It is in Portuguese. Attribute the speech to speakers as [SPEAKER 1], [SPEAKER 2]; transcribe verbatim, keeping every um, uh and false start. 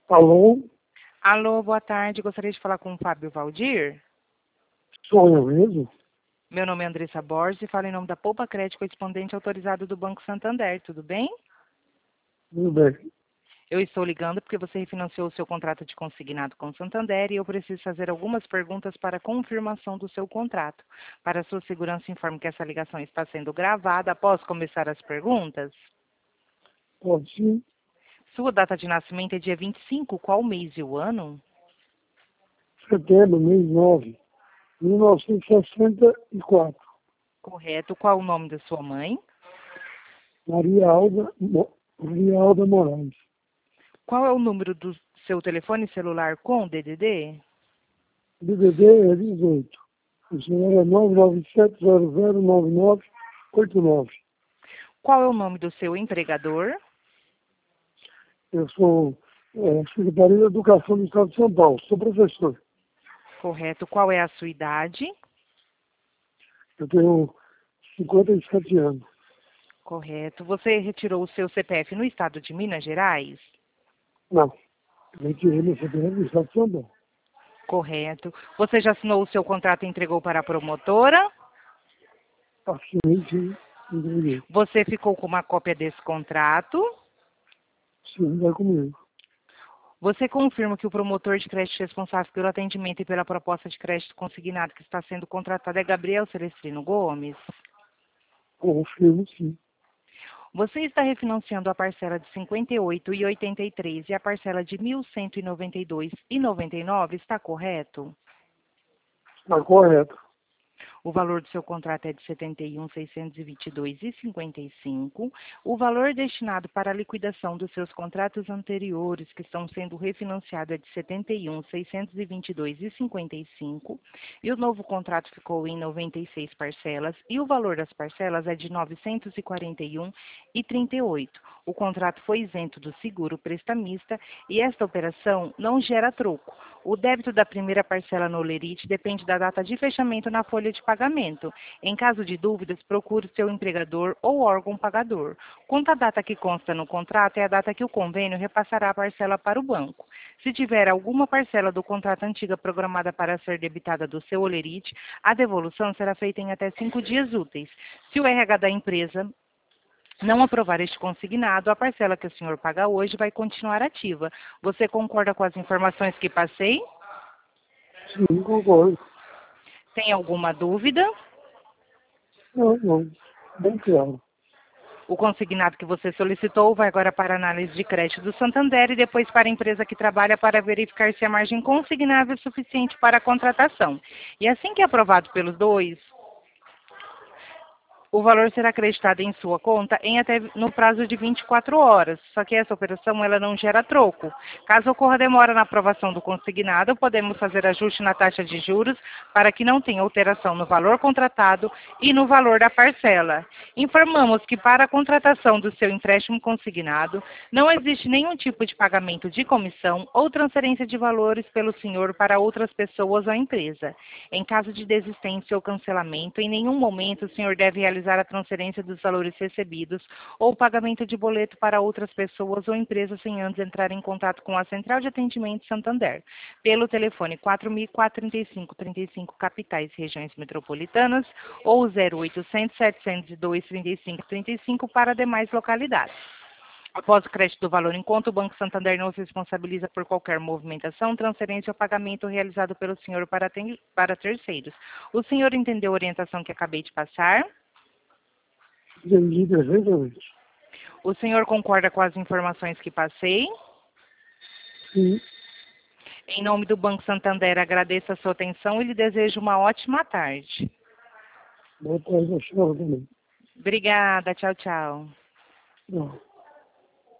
[SPEAKER 1] Alô?
[SPEAKER 2] Alô, boa tarde. Gostaria de falar com o Fábio Valdir.
[SPEAKER 1] Sou eu mesmo?
[SPEAKER 2] Meu nome é Andressa Borges e falo em nome da Poupa Crédito, correspondente autorizado do Banco Santander. Tudo bem?
[SPEAKER 1] Tudo bem.
[SPEAKER 2] Eu estou ligando porque você refinanciou o seu contrato de consignado com o Santander e eu preciso fazer algumas perguntas para confirmação do seu contrato. Para sua segurança, informo que essa ligação está sendo gravada. Posso começar as perguntas?
[SPEAKER 1] Pode sim.
[SPEAKER 2] Sua data de nascimento é dia vinte e cinco. Qual o mês e o ano?
[SPEAKER 1] Setembro, mês nove, mil novecentos e sessenta e quatro.
[SPEAKER 2] Correto. Qual o nome da sua mãe?
[SPEAKER 1] Maria Alda, Mo- Maria Alda Moraes.
[SPEAKER 2] Qual é o número do seu telefone celular com D D D?
[SPEAKER 1] D D D é dezoito. O senhor é nove nove sete zero zero nove nove oito nove.
[SPEAKER 2] Qual é o nome do seu empregador?
[SPEAKER 1] Eu sou é, secretário de Educação do Estado de São Paulo. Sou professor.
[SPEAKER 2] Correto. Qual é a sua idade?
[SPEAKER 1] Eu tenho cinquenta e sete anos.
[SPEAKER 2] Correto. Você retirou o seu C P F no estado de Minas Gerais?
[SPEAKER 1] Não. Eu retirei meu C P F do Estado de São Paulo.
[SPEAKER 2] Correto. Você já assinou o seu contrato e entregou para a promotora?
[SPEAKER 1] Assinei, sim. Entreguei.
[SPEAKER 2] Você ficou com uma cópia desse contrato?
[SPEAKER 1] Sim, vai comigo.
[SPEAKER 2] Você confirma que o promotor de crédito responsável pelo atendimento e pela proposta de crédito consignado que está sendo contratado é Gabriel Celestino Gomes?
[SPEAKER 1] Confirmo, sim.
[SPEAKER 2] Você está refinanciando a parcela de cinquenta e oito reais e oitenta e três centavos e a parcela de mil cento e noventa e dois reais e noventa e nove centavos, está correto?
[SPEAKER 1] Está correto.
[SPEAKER 2] O valor do seu contrato é de setenta e um mil seiscentos e vinte e dois reais e cinquenta e cinco centavos. O valor destinado para a liquidação dos seus contratos anteriores, que estão sendo refinanciados, é de setenta e um mil seiscentos e vinte e dois reais e cinquenta e cinco centavos. E o novo contrato ficou em noventa e seis parcelas. E o valor das parcelas é de novecentos e quarenta e um reais e trinta e oito centavos. O contrato foi isento do seguro prestamista e esta operação não gera troco. O débito da primeira parcela no Olerite depende da data de fechamento na folha de pagamento. Em caso de dúvidas, procure seu empregador ou órgão pagador. Quanto à data que consta no contrato, é a data que o convênio repassará a parcela para o banco. Se tiver alguma parcela do contrato antiga programada para ser debitada do seu Olerite, a devolução será feita em até cinco dias úteis. Se o R H da empresa não aprovar este consignado, a parcela que o senhor paga hoje vai continuar ativa. Você concorda com as informações que passei?
[SPEAKER 1] Sim, concordo.
[SPEAKER 2] Tem alguma dúvida?
[SPEAKER 1] Não, não. Bem claro.
[SPEAKER 2] O consignado que você solicitou vai agora para a análise de crédito do Santander e depois para a empresa que trabalha para verificar se a margem consignável é suficiente para a contratação. E assim que é aprovado pelos dois, o valor será acreditado em sua conta em até no prazo de vinte e quatro horas. Só que essa operação ela não gera troco. Caso ocorra demora na aprovação do consignado, podemos fazer ajuste na taxa de juros para que não tenha alteração no valor contratado e no valor da parcela. Informamos que para a contratação do seu empréstimo consignado, não existe nenhum tipo de pagamento de comissão ou transferência de valores pelo senhor para outras pessoas ou empresa. Em caso de desistência ou cancelamento, em nenhum momento o senhor deve realizar a transferência dos valores recebidos ou o pagamento de boleto para outras pessoas ou empresas sem antes entrar em contato com a Central de Atendimento Santander, pelo telefone quatro mil quatrocentos e trinta e cinco, trinta e cinco capitais e regiões metropolitanas ou zero oitocentos, setecentos e dois, trinta e cinco, trinta e cinco para demais localidades. Após o crédito do valor em conta, o Banco Santander não se responsabiliza por qualquer movimentação, transferência ou pagamento realizado pelo senhor para, ten- para terceiros. O senhor entendeu a orientação que acabei de passar?
[SPEAKER 1] Entendi perfeitamente.
[SPEAKER 2] O senhor concorda com as informações que passei?
[SPEAKER 1] Sim.
[SPEAKER 2] Em nome do Banco Santander, agradeço a sua atenção e lhe desejo uma ótima tarde.
[SPEAKER 1] Boa tarde, a senhora também.
[SPEAKER 2] Obrigada, tchau, tchau.
[SPEAKER 1] Não.